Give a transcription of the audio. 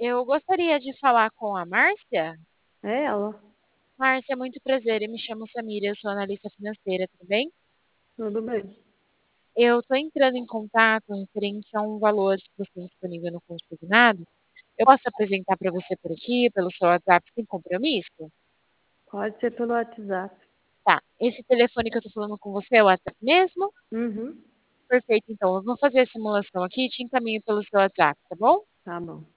Eu gostaria de falar com a Márcia. É ela. Márcia, muito prazer. Eu me chamo Samira, eu sou analista financeira, tudo bem? Tudo bem. Eu estou entrando em contato referente a um valor que você tem disponível no consignado. Eu posso apresentar para você por aqui, pelo seu WhatsApp, sem compromisso? Pode ser pelo WhatsApp. Tá. Esse telefone que eu estou falando com você é o WhatsApp mesmo? Uhum. Perfeito, então. Eu vou fazer a simulação aqui e te encaminho pelo seu WhatsApp, tá bom? Tá bom.